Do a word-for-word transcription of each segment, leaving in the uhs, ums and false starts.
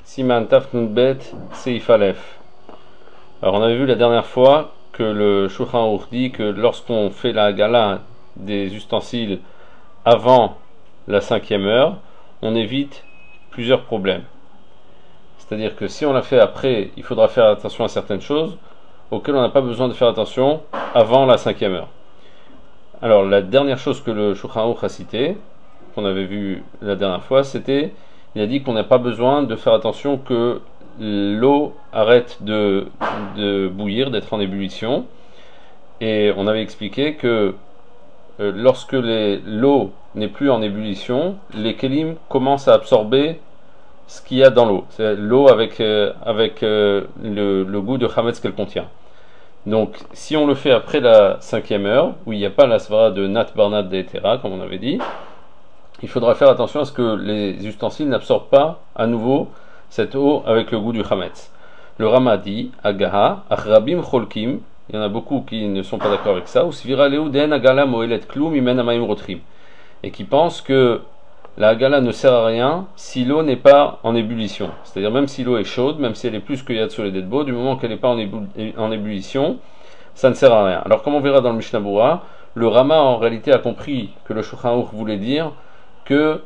Siman Taf Nun Bet Seif Aleph. Alors on avait vu la dernière fois que le Shulchan Aruch dit que lorsqu'on fait la Hagala des ustensiles avant la cinquième heure, on évite plusieurs problèmes. C'est-à-dire que si on l'a fait après, il faudra faire attention à certaines choses auxquelles on n'a pas besoin de faire attention avant la cinquième heure. Alors la dernière chose que le Shulchan Aruch a cité, qu'on avait vu la dernière fois, c'était, il a dit qu'on n'a pas besoin de faire attention que l'eau arrête de, de bouillir, d'être en ébullition. Et on avait expliqué que euh, lorsque les, l'eau n'est plus en ébullition, les kelim commencent à absorber ce qu'il y a dans l'eau. C'est l'eau avec, euh, avec euh, le, le goût de chametz qu'elle contient. Donc si on le fait après la cinquième heure, où il n'y a pas la svara de nat barnat d'etera, comme on avait dit, il faudra faire attention à ce que les ustensiles n'absorbent pas à nouveau cette eau avec le goût du chametz. Le Rama dit, Agaha, Achrabim Cholkim, il y en a beaucoup qui ne sont pas d'accord avec ça, ou Svira Leuden Agala Moelet Klum Imen Amaim Rotrim, et qui pensent que la Hagala ne sert à rien si l'eau n'est pas en ébullition. C'est-à-dire même si l'eau est chaude, même si elle est plus que Yad sur les Dedbo, du moment qu'elle n'est pas en, ébu- en ébullition, ça ne sert à rien. Alors comme on verra dans le Mishnah Berurah, le Rama en réalité a compris que le Shulchan Aruch voulait dire que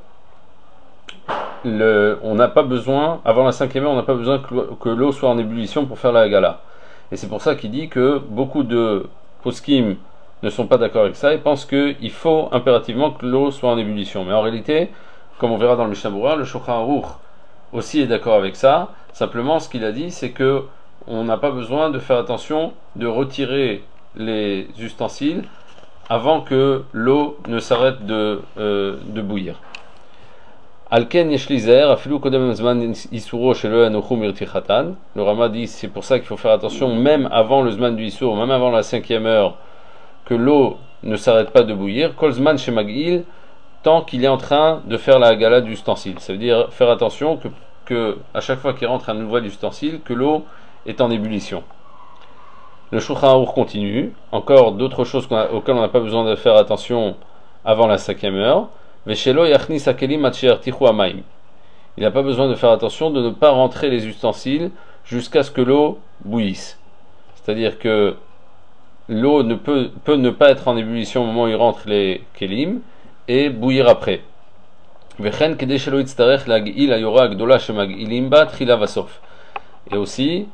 le, on n'a pas besoin, avant la cinquième heure, on n'a pas besoin que, que l'eau soit en ébullition pour faire la Hagala. Et c'est pour ça qu'il dit que beaucoup de poskim ne sont pas d'accord avec ça et pensent qu'il faut impérativement que l'eau soit en ébullition. Mais en réalité, comme on verra dans le Mishnah Berurah, le Shulchan Aruch aussi est d'accord avec ça. Simplement, ce qu'il a dit, c'est que on n'a pas besoin de faire attention de retirer les ustensiles avant que l'eau ne s'arrête de, euh, de bouillir. Alken yeshlizer, afilu kodem zman isuro shelo anochu mirtichatan. Le Rama dit c'est pour ça qu'il faut faire attention, même avant le zman du isur, même avant la cinquième heure, que l'eau ne s'arrête pas de bouillir. Kol zman shemagil, tant qu'il est en train de faire la hagala du ustensile. Ça veut dire faire attention que, que à chaque fois qu'il rentre un nouvel ustensile, que l'eau est en ébullition. Le Shulchan Aruch continue, encore d'autres choses qu'on a, auxquelles on n'a pas besoin de faire attention avant la cinquième heure. Veshelo yachnis hakelim atsher tichu hamayim. Il n'a pas besoin de faire attention de ne pas rentrer les ustensiles jusqu'à ce que l'eau bouillisse. C'est-à-dire que l'eau ne peut, peut ne pas être en ébullition au moment où il rentre les kelim et bouillir après. Vechen kedei shelo yitztarech lag'il hayora agdola shemag'ilim ba tchila vasof. Et aussi,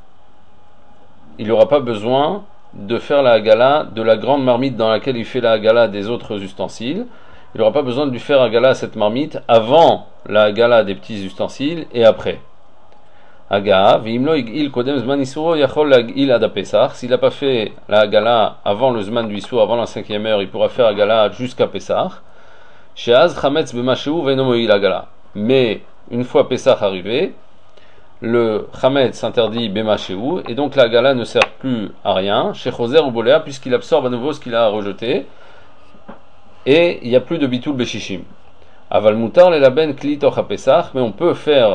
il n'aura pas besoin de faire la hagala de la grande marmite dans laquelle il fait la hagala des autres ustensiles. Il n'aura pas besoin de lui faire hagala à cette marmite avant la hagala des petits ustensiles et après. Haga, v'imlo il kodem zman isuro yachol lag'il ad Pesach. S'il n'a pas fait la hagala avant le zman du isur, avant la cinquième heure, il pourra faire hagala jusqu'à Pesach. Sheaz chametz b'masheu ve'no mo'il hagala. Mais une fois Pesach arrivé, le chametz s'interdit b'masheu et donc la hagala ne sert plus à rien. Chez Choser ou Boléa, puisqu'il absorbe à nouveau ce qu'il a à rejeter. Et il n'y a plus de bitul beshishim. Aval mutar le laben kli toch Pesach, mais on peut faire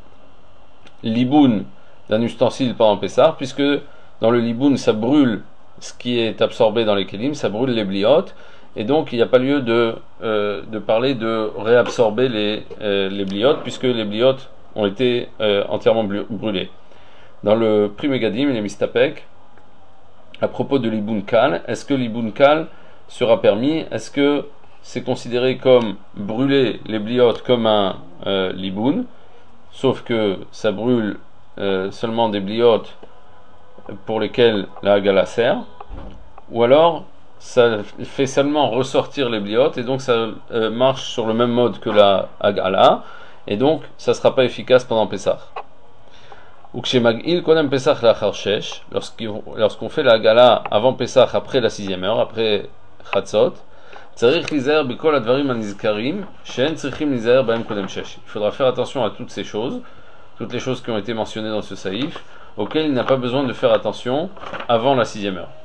l'iboun d'un ustensile pendant Pesach, puisque dans le liboun ça brûle ce qui est absorbé dans les kelim, ça brûle les bliotes, et donc il n'y a pas lieu de, euh, de parler de réabsorber les, euh, les bliotes, puisque les bliotes ont été euh, entièrement brûlés. Dans le Pri Megadim, il est mistapek, à propos de l'iboun kal, est-ce que l'iboun kal sera permis? Est-ce que c'est considéré comme brûler les bliotes comme un euh, liboun, sauf que ça brûle euh, seulement des bliotes pour lesquelles la hagala sert, ou alors ça fait seulement ressortir les bliotes et donc ça euh, marche sur le même mode que la hagala et donc ça ne sera pas efficace pendant Pesach. Ou que chez Mag'il Kodem Pesach lachar shesh, lorsqu'on fait la hagala avant Pesach, après la sixième heure, après Chatzot, Tzarich lizer bikol advarim anizkarim, shen tzrichim lizer baem kodem shesh. Il faudra faire attention à toutes ces choses, toutes les choses qui ont été mentionnées dans ce saïf, auxquelles il n'a pas besoin de faire attention avant la sixième heure.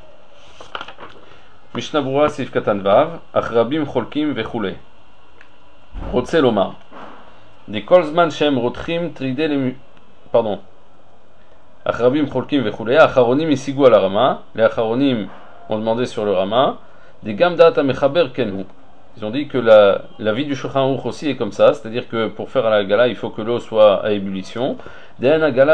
Mishnah Berurah Seif Katan Vav, Achrabim Cholkim vechule. Rotze lomar. Des kolzman shem rotrim tride le... Pardon. Achrabim Cholkim vechule. Acharonim isigu al Rama. Les Acharonim ont demandé sur le Rama. Des gamdat amechaber kenhu. Ils ont dit que la, la vie du Shulchan Aruch aussi est comme ça, c'est-à-dire que pour faire la gala, il faut que l'eau soit à ébullition. La gala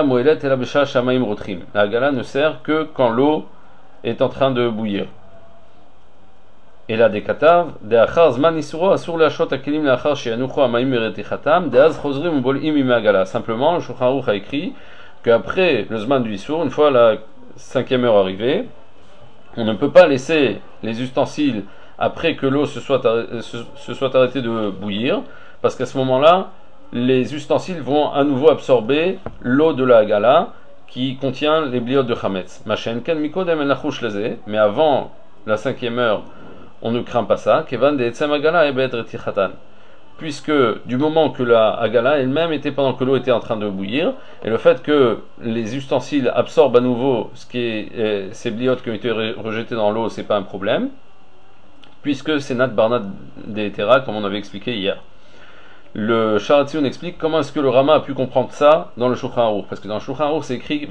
ne sert que quand l'eau est en train de bouillir. Et là, des katav, des achar zman isuro asur leachot akelim leachar sheyanucho amaim meretichatam, des az chozrim ubolim imagala. Simplement, le Shulchan Aruch a écrit qu'après le zman du isur, une fois la cinquième heure arrivée, on ne peut pas laisser les ustensiles après que l'eau se soit, se, se soit arrêtée de bouillir, parce qu'à ce moment-là, les ustensiles vont à nouveau absorber l'eau de la gala qui contient les bliotes de Chametz. Mais avant la cinquième heure, on ne craint pas ça. Puisque du moment que la agala elle-même était pendant que l'eau était en train de bouillir, et le fait que les ustensiles absorbent à nouveau ce qui est, euh, ces bliotes qui ont été rejetées dans l'eau, c'est pas un problème, puisque c'est Nat Barnat des Terra, comme on avait expliqué hier. Le Sharatzion explique comment est-ce que le Rama a pu comprendre ça dans le Shulchan Aruch, parce que dans le Shulchan Aruch c'est écrit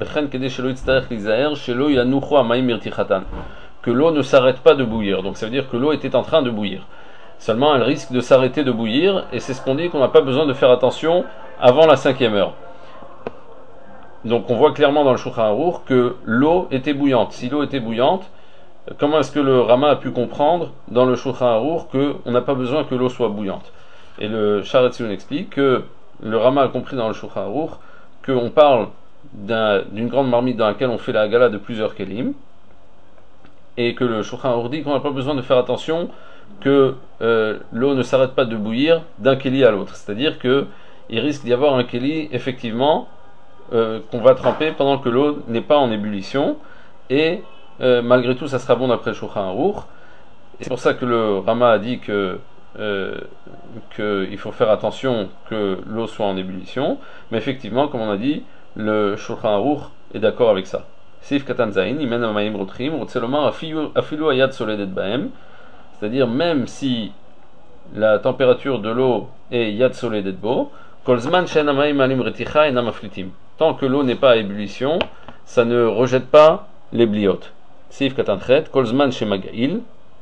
que l'eau ne s'arrête pas de bouillir, donc ça veut dire que l'eau était en train de bouillir. Seulement elle risque de s'arrêter de bouillir, et c'est ce qu'on dit qu'on n'a pas besoin de faire attention avant la cinquième heure. Donc on voit clairement dans le Shulchan Aruch que l'eau était bouillante. Si l'eau était bouillante, comment est-ce que le Rama a pu comprendre dans le Shulchan Aruch qu'on n'a pas besoin que l'eau soit bouillante? Et le Sharatzion explique que le Rama a compris dans le Shulchan Aruch qu'on parle d'un, d'une grande marmite dans laquelle on fait la gala de plusieurs kelim, et que le Shulchan Aruch dit qu'on n'a pas besoin de faire attention que euh, l'eau ne s'arrête pas de bouillir d'un keli à l'autre. C'est-à-dire qu'il risque d'y avoir un keli, effectivement, euh, qu'on va tremper pendant que l'eau n'est pas en ébullition, et euh, malgré tout, ça sera bon d'après le Shulchan Aruch. Et c'est pour ça que le Rama a dit que euh, qu'il faut faire attention que l'eau soit en ébullition, mais effectivement, comme on a dit, le Shulchan Aruch est d'accord avec ça. Sif katan zayin, imen amayim rotrim, rotzelomar afilu ayad soledet baem. C'est-à-dire, même si la température de l'eau est yad soledet bo, kolzman shen amayim alim reticha enam aflitim. Tant que l'eau n'est pas à ébullition, ça ne rejette pas les bliotes. Sif katan chet, kolzman shemagail.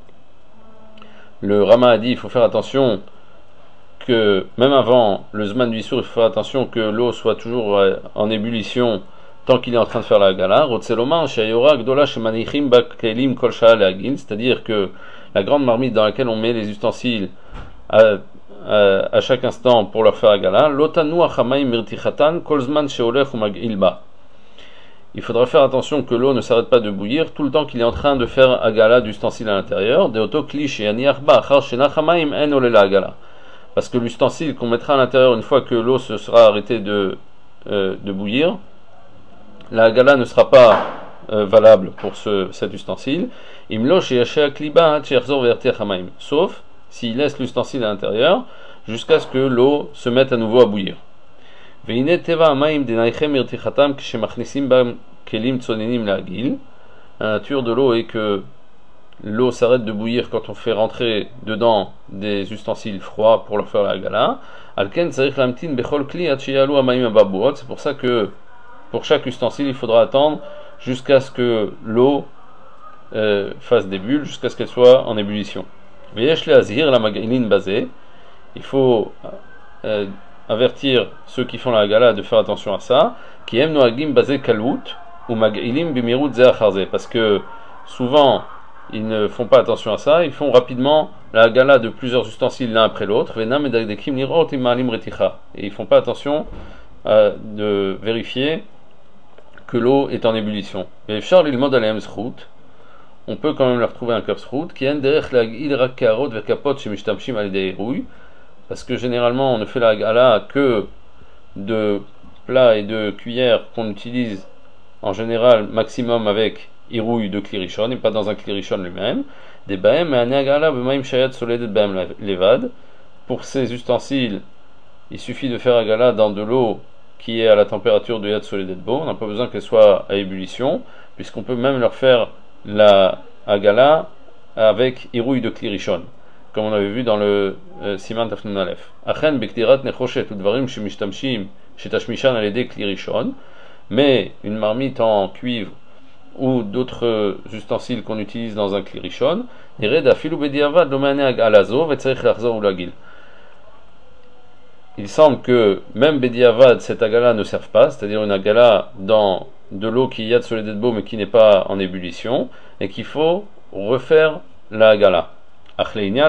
Le Rama a dit il faut faire attention que, même avant le Zman du Issour, il faut faire attention que l'eau soit toujours en ébullition tant qu'il est en train de faire la gala. C'est-à-dire que la grande marmite dans laquelle on met les ustensiles à, à, à chaque instant pour leur faire la gala, il faudra faire attention que l'eau ne s'arrête pas de bouillir tout le temps qu'il est en train de faire agala d'ustensile à l'intérieur. Parce que l'ustensile qu'on mettra à l'intérieur une fois que l'eau se sera arrêtée de, euh, de bouillir, la agala ne sera pas euh, valable pour ce, cet ustensile. Sauf s'il laisse l'ustensile à l'intérieur jusqu'à ce que l'eau se mette à nouveau à bouillir. La nature de l'eau est que l'eau s'arrête de bouillir quand on fait rentrer dedans des ustensiles froids pour leur faire la gala. C'est pour ça que pour chaque ustensile il faudra attendre jusqu'à ce que l'eau euh, fasse des bulles, jusqu'à ce qu'elle soit en ébullition. Il faut euh, avertir ceux qui font la gala de faire attention à ça, qui aiment noagim basé kalout ou mag'ilim bimirut zeacharze, parce que souvent ils ne font pas attention à ça, ils font rapidement la gala de plusieurs ustensiles l'un après l'autre, venam edagdekim nirot imalim reticha, et ils font pas attention à, de vérifier que l'eau est en ébullition. Et Charles il mode alem zchut, on peut quand même leur trouver un kaf zchut qui en derech lagil rak karot vekapot shemishtamshim alidei rouille, parce que généralement on ne fait la gala que de plats et de cuillères qu'on utilise en général maximum avec irouille de klirishon et pas dans un klirishon lui-même. Des baem et anagala b'maim shayat soledet baem levad. Pour ces ustensiles, il suffit de faire la gala dans de l'eau qui est à la température de yad soledet bo. On n'a pas besoin qu'elle soit à ébullition, puisqu'on peut même leur faire la agala avec irouille de klirishon, comme on avait vu dans le euh, Siman Tafnun Aleph. Achen bektirat nechoshet udvarim shemishtamshim shetashmishan aledei klirishon. Mais une marmite en cuivre ou d'autres ustensiles qu'on utilise dans un kli rishon, il semble que même bediavad cette agala ne serve pas, c'est-à-dire une agala dans de l'eau qui y a de soledetbo mais qui n'est pas en ébullition, et qu'il faut refaire la agala. Le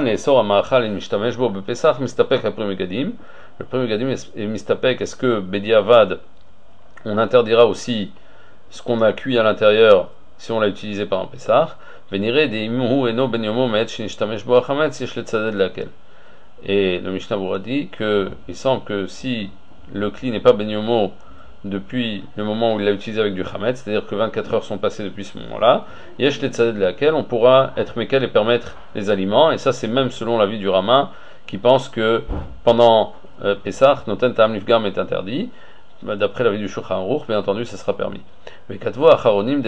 premier gadim est mistapek, est-ce que bediavad on interdira aussi ce qu'on a cuit à l'intérieur si on l'a utilisé par un Pessah. Et le Mishnah Berurah dit qu'il semble que si le kli n'est pas ben yomo depuis le moment où il l'a utilisé avec du chametz, c'est-à-dire que vingt-quatre heures sont passées depuis ce moment-là, yesh letzaded laquelle on pourra être mekel et permettre les aliments, et ça c'est même selon l'avis du Rama qui pense que pendant euh, Pessah, noten ta'am nifgam est interdit. D'après l'avis du Shulchan Aruch, bien entendu, ça sera permis. Les Acharonim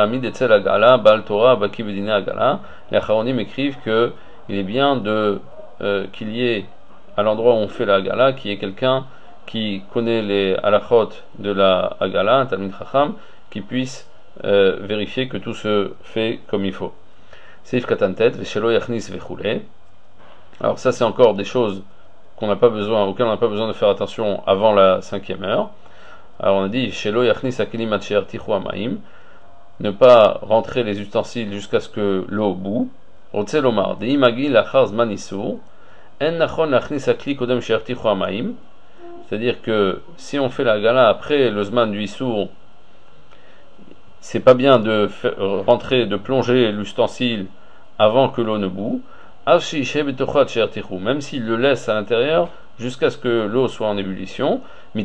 écrivent que il est bien de euh, qu'il y ait à l'endroit où on fait la Hagala, qu'il y ait quelqu'un qui connaît les halachot de la Hagala, un Talmid Chacham, qui puisse euh, vérifier que tout se fait comme il faut. Seif Katantet, Veshelo Yachnis Vechule. Alors ça, c'est encore des choses qu'on n'a pas besoin, auxquelles on n'a pas besoin de faire attention avant la cinquième heure. Alors on a dit Shelo Yachnis Akilim Acher Tichu Amaim, ne pas rentrer les ustensiles jusqu'à ce que l'eau bout. Rotse Lomar Dei Magi Lachar Zman Isur En Nachon Lachnis Akli Kodem Sher Tichu Amaim, c'est-à-dire que si on fait la gala après le Zman du Isur, c'est pas bien de faire, rentrer, de plonger l'ustensile avant que l'eau ne bout. Même s'il le laisse à l'intérieur jusqu'à ce que l'eau soit en ébullition,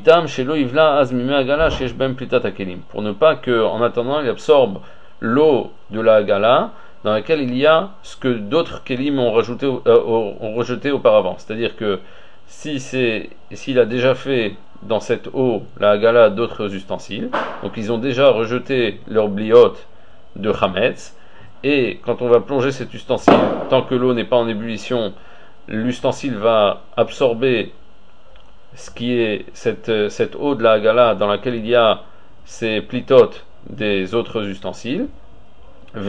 pour ne pas que, en attendant, il absorbe l'eau de la hagala dans laquelle il y a ce que d'autres kelim ont, rajouté, euh, ont rejeté auparavant. C'est-à-dire que si c'est, s'il a déjà fait dans cette eau la hagala d'autres ustensiles, donc ils ont déjà rejeté leur bliot de chametz, et quand on va plonger cet ustensile, tant que l'eau n'est pas en ébullition, l'ustensile va absorber ce qui est cette, cette eau de la hagala dans laquelle il y a ces plitotes des autres ustensiles. Et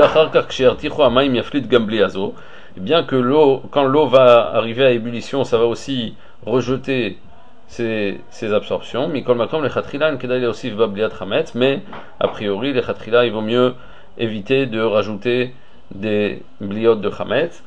bien que l'eau, quand l'eau va arriver à ébullition, ça va aussi rejeter ces, ces absorptions. Mais a priori, les chatrila, il vaut mieux éviter de rajouter des bliotes de chametz.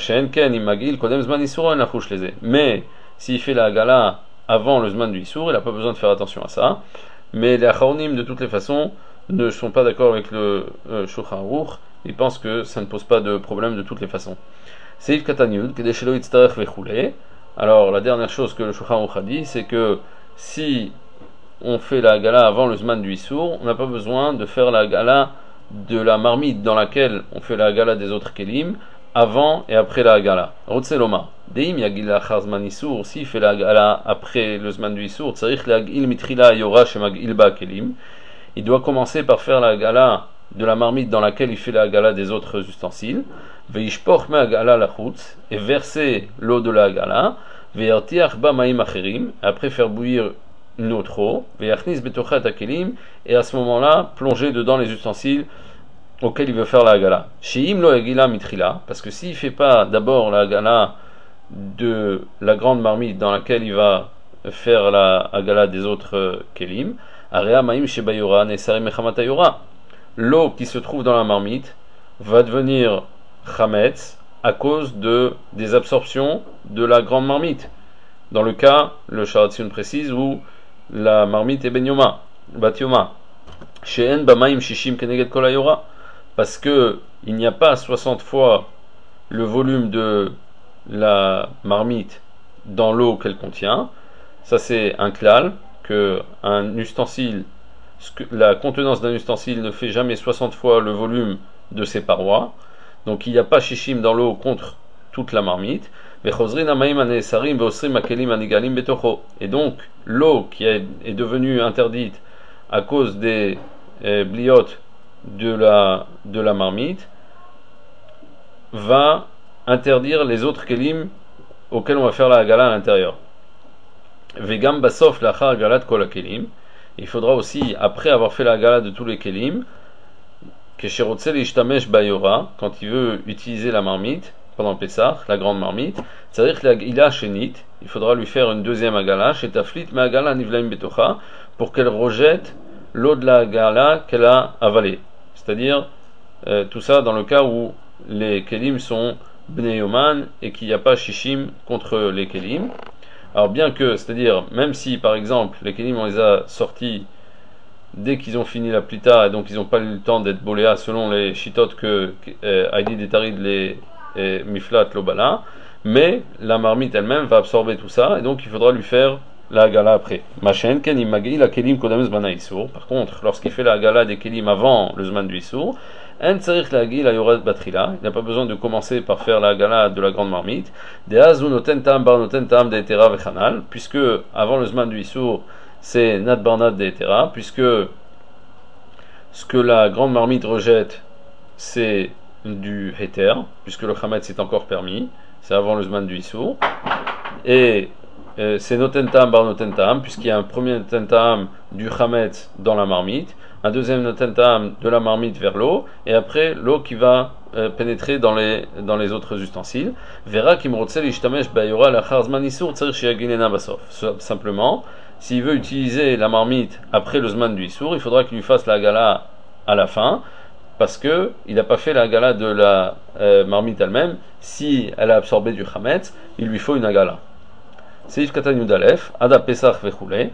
Mais s'il fait la hagala avant le zman du issour, il n'a pas besoin de faire attention à ça. Mais les acharonim, de toutes les façons, ne sont pas d'accord avec le euh, Shulchan Aruch. Ils pensent que ça ne pose pas de problème de toutes les façons. Seif Katanyud, Kedeshelo Yitztarech Vechule. Alors, la dernière chose que le Shulchan Aruch a dit, c'est que si on fait la hagala avant le zman du issour, on n'a pas besoin de faire la hagala de la marmite dans laquelle on fait la hagala des autres kelim avant et après la hagala. Rotseloma. Deim yagil lachar zman isur, s'il fait la hagala après le zman du isur, tzarich lagil mitrila yora shemagil ba kelim. Il doit commencer par faire la hagala de la marmite dans laquelle il fait la hagala des autres ustensiles. Veishpoch me hagala lachutz, et verser l'eau de la hagala. Ve'yartiach ba ma'im acherim, après faire bouillir une autre eau. Ve'yachnis betochat akelim, et à ce moment-là, plonger dedans les ustensiles auquel il veut faire la hagala. Sheim lo hagila mitrila, parce que s'il ne fait pas d'abord la hagala de la grande marmite dans laquelle il va faire la hagala des autres kelim, area maim shebayora nesarim mechamatayora, l'eau qui se trouve dans la marmite va devenir chametz à cause de des absorptions de la grande marmite. Dans le cas, le Sharatzion précise, où la marmite est benyoma, batioma, she'en bamaim shishim keneged kol hayora, parce que il n'y a pas soixante fois le volume de la marmite dans l'eau qu'elle contient. Ça c'est un klal, que un ustensile, la contenance d'un ustensile ne fait jamais soixante fois le volume de ses parois. Donc il n'y a pas shishim dans l'eau contre toute la marmite. Et donc l'eau qui est devenue interdite à cause des eh, bliotes de la, de la marmite va interdire les autres kelim auxquels on va faire la hagala à l'intérieur. Vegam basof lachar hagalat kol kelim. Il faudra aussi, après avoir fait la hagala de tous les kelim, Kesherotse l'ishtamesh bayora, quand il veut utiliser la marmite, pendant Pessah, la grande marmite, c'est-à-dire qu'il a chénit, il faudra lui faire une deuxième agala, chez Taflit, mais agala nivlaim betocha, pour qu'elle rejette l'eau de la agala qu'elle a avalée. C'est-à-dire, euh, tout ça dans le cas où les kelim sont bneyoman et qu'il n'y a pas shishim contre les kelim. Alors bien que, c'est-à-dire, même si par exemple les kelim on les a sortis dès qu'ils ont fini la plita et donc ils n'ont pas eu le temps d'être boléa selon les chitotes que Heidi Detarid les et miflat lobala, mais la marmite elle-même va absorber tout ça et donc il faudra lui faire la gala après. Machen ken imagi la kelim kodem zmana isur. Par contre, lorsqu'il fait la gala des kelim avant le zman du isur, en tzarich la gila yorat batrila, il n'a pas besoin de commencer par faire la gala de la grande marmite. De azu noten tam bar noten tam de etera vechanal, puisque avant le zman du isur c'est nat barnat de etera, puisque ce que la grande marmite rejette c'est du héter, puisque le chametz est encore permis, c'est avant le zman du issour, et euh, c'est notentam bar notentam, puisqu'il y a un premier notentam du chametz dans la marmite, un deuxième notentam de la marmite vers l'eau, et après l'eau qui va euh, pénétrer dans les, dans les autres ustensiles. Verra kimrotzel ishtamesh bayora lachar zman issour tzarich shiyaginena basof. Simplement, s'il veut utiliser la marmite après le zman du issour, il faudra qu'il lui fasse la gala à la fin, parce que il n'a pas fait la gala de la euh, marmite elle-même. Si elle a absorbé du chametz, il lui faut une agala. Seif katan yudalef, ada pesach vechule.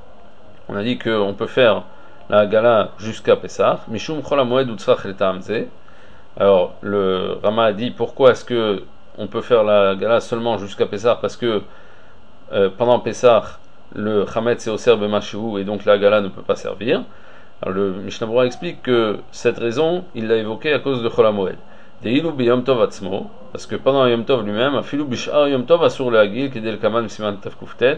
On a dit qu'on peut faire la gala jusqu'à Pesach. Mishum chol hamoed utzrach letamze. Alors le Rama a dit pourquoi est-ce que on peut faire la gala seulement jusqu'à Pesach, parce que euh, pendant Pesach le chametz est au serbe mashihu et donc la gala ne peut pas servir. Alors le Mishnah Berurah explique que cette raison, il l'a évoquée à cause de Chol HaMoed. Deilu bi Yom Tov atzmo, parce que pendant Yom Tov lui-même, afilu bishar Yom Tov asur leagil kedel kaman siman tafkuftet,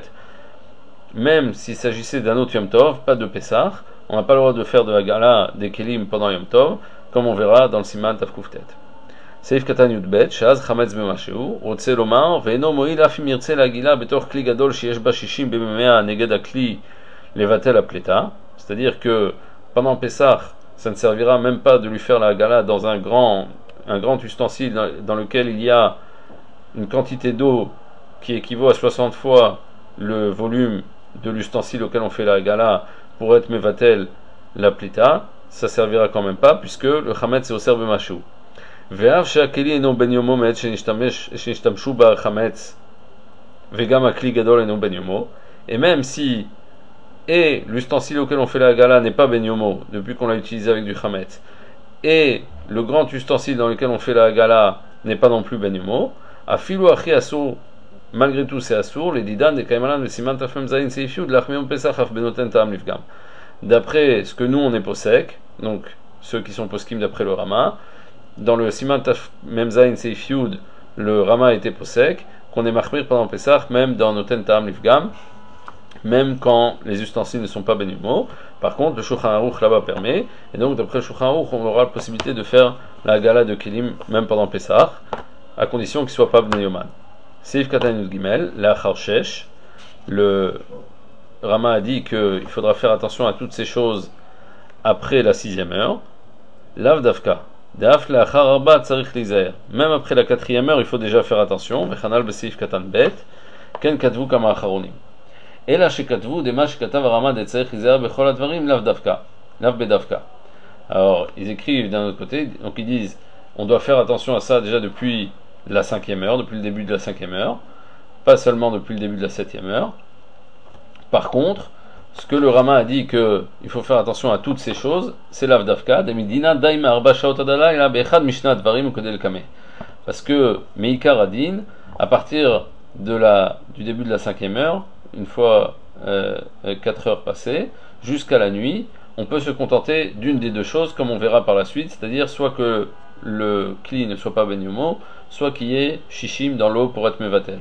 même s'il s'agissait d'un autre Yom Tov, pas de Pessah, on n'a pas le droit de faire de la gala des kelim pendant Yom Tov, comme on verra dans le siman tafkuftet. Seif katan yudbet, shaz chametz b'masheu, rotze lomar, ve'eno mo'il afim yirtze lagila betor kli gadol sheyesh ba shishim b'memea neged akli levatel apleta, c'est-à-dire que pendant Pessah, ça ne servira même pas de lui faire la gala dans un grand, un grand ustensile dans, dans lequel il y a une quantité d'eau qui équivaut à soixante fois le volume de l'ustensile auquel on fait la gala pour être mevatel la plita. Ça servira quand même pas, puisque le chametz c'est au serbe machou. Ve'av she'akeli eno ben yomo me'et shenishtamshu ba chametz ve'gam akli gadol eno ben yomo. Et même si et l'ustensile auquel on fait la gala n'est pas ben yomo, depuis qu'on l'a utilisé avec du chametz, et le grand ustensile dans lequel on fait la gala n'est pas non plus ben yomo, afilu achi asur, malgré tout c'est asur, les didan de kaimalan de siman tafem zayin seifiu de l'achmion pesach af benoten tam livgam. D'après ce que nous on est posek, donc ceux qui sont poskim d'après le Rama, dans le siman tafem zayin seifiu, le Rama était posek, qu'on est machmir pendant pesach, même dans noten tam livgam, même quand les ustensiles ne sont pas ben yumo. Par contre, le Shulchan Aruch là-bas permet, et donc d'après le Shulchan Aruch, on aura la possibilité de faire la gala de Kelim même pendant Pessah, à condition qu'il ne soit pas ben yoman. Seif Katan Yud Gimel, la Charshesh, le Rama a dit qu'il faudra faire attention à toutes ces choses après la sixième heure. Lav Davka, Daf la Chararba Tsarich Lizaer, même après la quatrième heure, il faut déjà faire attention. Vechanal Beseif Katan Bet, Ken Katvu Kama Acharonim. Et là, chez Katvu, des matchs Katav Rama de Tzarech Lizaer Bechol Advarim, Lav Davka, Lav Bedavka. Alors, ils écrivent d'un autre côté, donc ils disent, on doit faire attention à ça déjà depuis la cinquième heure, depuis le début de la cinquième heure, pas seulement depuis le début de la septième heure. Par contre, ce que le Rama a dit que il faut faire attention à toutes ces choses, c'est Lav Davka, de Midina Daima Arba Shaot Adala et la Bechad Mishnah Dvarim Kodel Kame. Parce que Meikar Adin, à partir de la, du début de la cinquième heure, une fois euh, quatre heures passées, jusqu'à la nuit, on peut se contenter d'une des deux choses, comme on verra par la suite, c'est-à-dire soit que le kli ne soit pas ben yomo, soit qu'il y ait shishim dans l'eau pour être mevatel.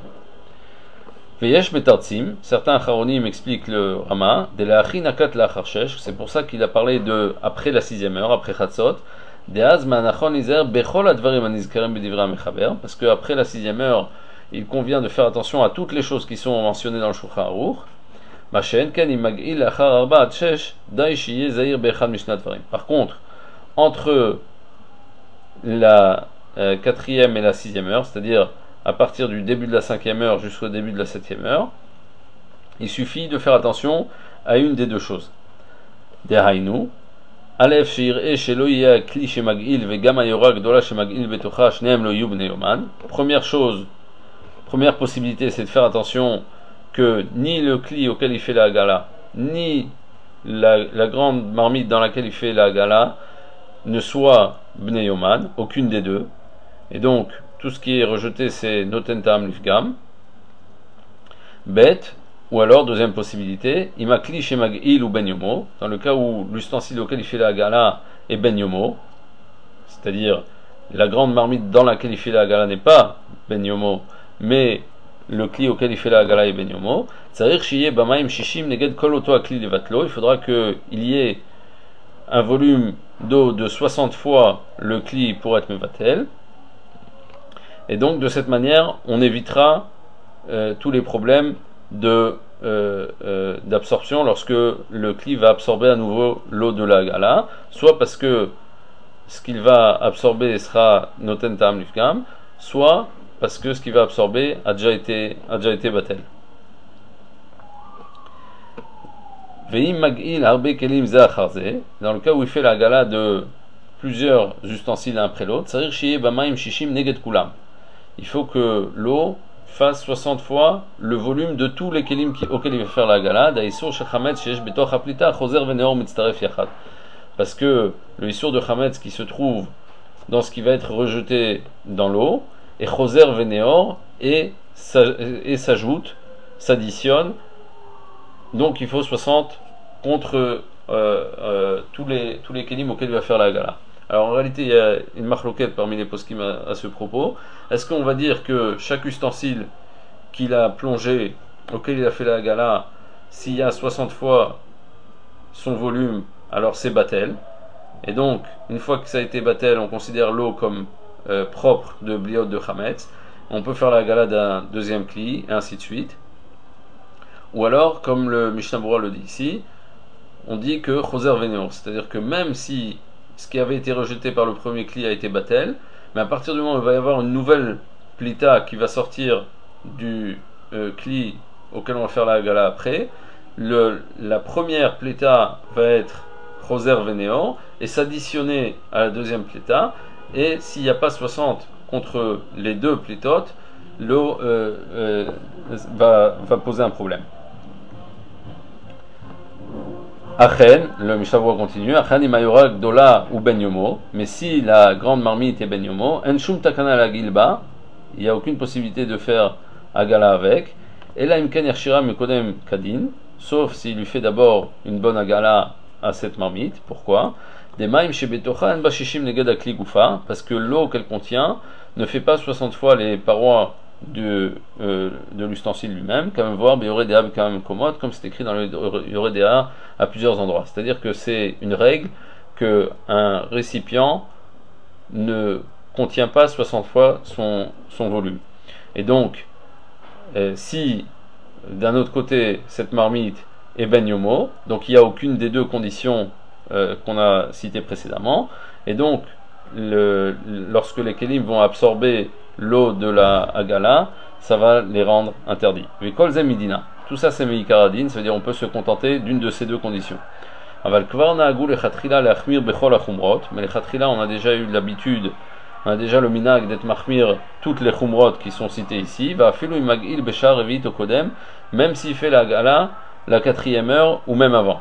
Veyesh metartzim, certains charonim expliquent le Rama, de la achin akat la charshesh, c'est pour ça qu'il a parlé de après la sixième heure, après chatzot, de az manachon izer bechol advarim anizkerem bedivra mechaber, parce que après la sixième heure, il convient de faire attention à toutes les choses qui sont mentionnées dans le Shulchan Aruch. Par contre, entre la euh, quatrième et la sixième heure, c'est-à-dire à partir du début de la cinquième heure jusqu'au début de la septième heure, il suffit de faire attention à une des deux choses. Dehainu, Aleph sheir'e shelo yeh kli shemag'il vegam hayora gdola shemag'il betocha shneim lo yu bnei yoman. Première chose, première possibilité, c'est de faire attention que ni le kli auquel il fait la gala, ni la, la grande marmite dans laquelle il fait la gala ne soit bnei yoman, aucune des deux. Et donc, tout ce qui est rejeté, c'est noten ta'am lifgam. Bet, ou alors, deuxième possibilité, imakli shemag'il ou ben yomo, dans le cas où l'ustensile auquel il fait la gala est ben yomo, c'est-à-dire la grande marmite dans laquelle il fait la gala n'est pas ben yomo, mais le kli auquel il fait la gala est ben yomo. Tsarir shiye bamaim shishim neged kol oto akli levatlo, il faudra qu'il y ait un volume d'eau de soixante fois le kli pour être mevatel. Et donc, de cette manière, on évitera euh, tous les problèmes de, euh, euh, d'absorption lorsque le kli va absorber à nouveau l'eau de la gala, soit parce que ce qu'il va absorber sera noten ta'am lifgam, soit parce que ce qu'il va absorber a déjà été, a déjà été batel. Ve'im mag'il harbe kelim ze achar ze, dans le cas où il fait la gala de plusieurs ustensiles l'un après l'autre, tsarir shiye bamaim shishim neged kulam. Il faut que l'eau fasse soixante fois le volume de tous les kelim auxquels il va faire la gala. Parce que le issour de chametz qui se trouve dans ce qui va être rejeté dans l'eau est choser veneor et, et s'ajoute, s'additionne. Donc il faut soixante contre euh, euh, tous les tous les kelim auxquels il va faire la gala. Alors en réalité, il y a une marloquette parmi les poskim à, à ce propos. Est-ce qu'on va dire que chaque ustensile qu'il a plongé, auquel il a fait la gala, s'il y a soixante fois son volume, alors c'est batel. Et donc, une fois que ça a été batel, on considère l'eau comme euh, propre de bliot de chametz. On peut faire la gala d'un deuxième kli, et ainsi de suite. Ou alors, comme le Mishnah Berurah le dit ici, on dit que choser veneor, c'est-à-dire que même si ce qui avait été rejeté par le premier kli a été batel, mais à partir du moment où il va y avoir une nouvelle plita qui va sortir du euh, kli auquel on va faire la gala après, le, la première plita va être choser veneor et s'additionner à la deuxième plita, et s'il n'y a pas soixante contre les deux plitotes, l'eau euh, euh, va, va poser un problème. Achen, le Mishnah Berurah continue, Achen imayora gdola ou ben yomo, mais si la grande marmite est ben yomo, en shum takana la gilba, il n'y a aucune possibilité de faire agala avec, et là imken yershira mekodem kadin, sauf s'il lui fait d'abord une bonne agala à cette marmite. Pourquoi? Des maim shebetocha en bashishim neged akli gufa, parce que l'eau qu'elle contient ne fait pas soixante fois les parois de, euh, de l'ustensile lui-même, quand même voir, Yoredea quand même commode, comme c'est écrit dans le Yoredea à plusieurs endroits. C'est-à-dire que c'est une règle que un récipient ne contient pas soixante fois son, son volume. Et donc, euh, si d'un autre côté cette marmite est ben yomo, donc il n'y a aucune des deux conditions euh, qu'on a citées précédemment, et donc le, lorsque les kelim vont absorber l'eau de la agala, ça va les rendre interdits. Midina. Tout ça c'est meikaradin, ça veut dire on peut se contenter d'une de ces deux conditions. Mais les khatrila, on a déjà eu l'habitude, on a déjà le minag d'être mahmir toutes les khumrot qui sont citées ici. Même s'il fait la gala la quatrième heure ou même avant.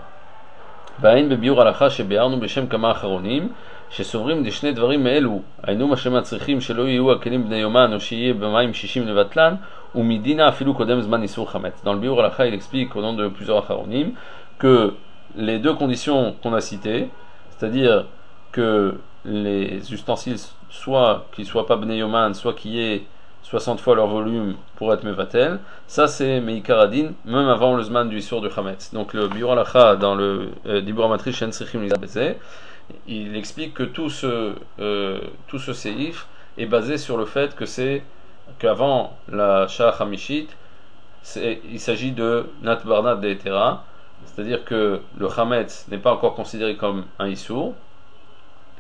שסוברים לשני דברים מאלו, היינו מה שמצריכים שלא יהיו הכלים בני יומן או שיהיה במים שישים לבטלן, ומדינה אפילו קודם זמן איסור חמץ. Dans le Biur Halacha, il explique au nom de plusieurs acharonim que les deux conditions qu'on a citées, c'est-à-dire que les ustensiles soit qu'ils soient pas bnei yoman, soit qu'il y ait soixante fois leur volume pour être mevatel, ça c'est meikaradin, même avant le zman du isur de chametz. Donc le Biur Halacha dans le euh, Dibur Amatrish shen tzrichim lizabeze, il explique que tout ce, euh, tout ce séif est basé sur le fait que c'est qu'avant la Shah Hamishit, il s'agit de Nat Barnat de Etera, c'est-à-dire que le Chametz n'est pas encore considéré comme un Issour,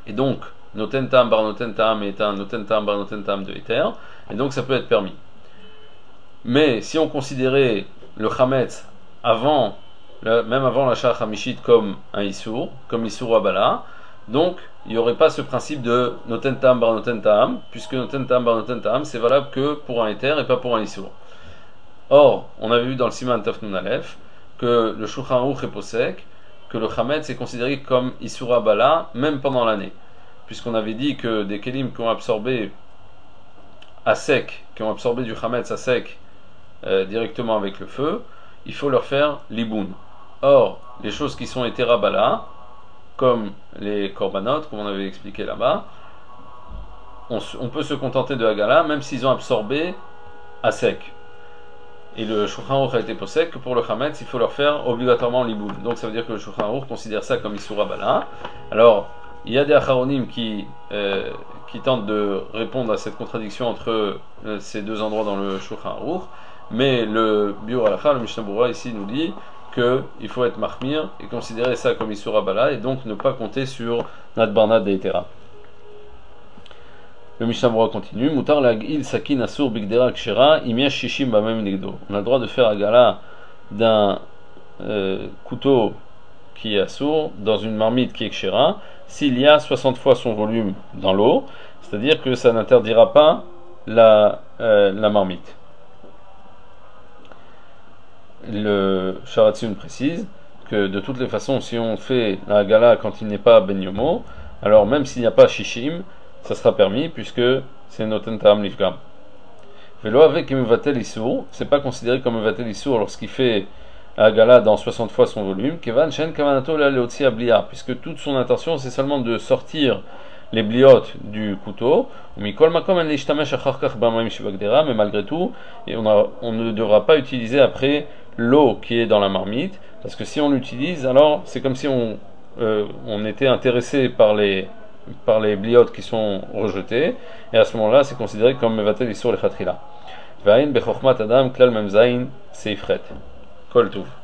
Et donc, noten tam bar noten tam est un noten tam bar noten tam de Eter, et donc ça peut être permis. Mais si on considérait le chametz avant, le, même avant la shach hamishit comme un issour, comme issour abala, donc il n'y aurait pas ce principe de noten tam bar noten tam, puisque noten tam bar noten tam c'est valable que pour un Eter et pas pour un issour. Or, on avait vu dans le Siman Taf Nun Aleph que le Shulchan Aruch est posek, que le chametz est considéré comme issour abala même pendant l'année, puisqu'on avait dit que des kelim qui ont absorbé à sec, qui ont absorbé du chametz à sec euh, directement avec le feu, il faut leur faire l'iboun. Or, les choses qui sont eterabala, comme les korbanot, comme on avait expliqué là-bas, on, on peut se contenter de hagala même s'ils ont absorbé à sec. Et le Shulchan Aruch a été posek que pour le chametz, il faut leur faire obligatoirement l'iboun. Donc ça veut dire que le Shulchan Aruch considère ça comme issour abala. Alors, il y a des acharonim qui, euh, qui tentent de répondre à cette contradiction entre euh, ces deux endroits dans le Shulchan Aruch, mais le Biur Halacha, le Mishnah Berurah ici nous dit qu'il faut être mahmir et considérer ça comme issour abala et donc ne pas compter sur Nad Barnad et Etera. Le Mishnah Berurah continue. Mutar lagil sakin asur bigdera kshera imia shishim bamem negdo. On a le droit de faire agala d'un euh, couteau qui est assour dans une marmite qui est kshera s'il y a soixante fois son volume dans l'eau, c'est-à-dire que ça n'interdira pas la, euh, la marmite. Le Sharatzion précise que de toutes les façons, si on fait la hagala quand il n'est pas ben yomo, alors même s'il n'y a pas shishim, ça sera permis puisque c'est noten ta'am lifgam. Velo avec mevatel issour, c'est pas considéré comme mevatel issour lorsqu'il fait la hagala dans soixante fois son volume, kevan shen kavanato la leotzi ablia, puisque toute son intention c'est seulement de sortir les bliotes du couteau, mais malgré tout, et on, a, on ne devra pas utiliser après l'eau qui est dans la marmite, parce que si on l'utilise, alors c'est comme si on, euh, on était intéressé par les, par les bliotes qui sont rejetées, et à ce moment-là, c'est considéré comme mevatel issour le chatrila. Vain bechokmat adam klal memzain seifret. Kol tuv.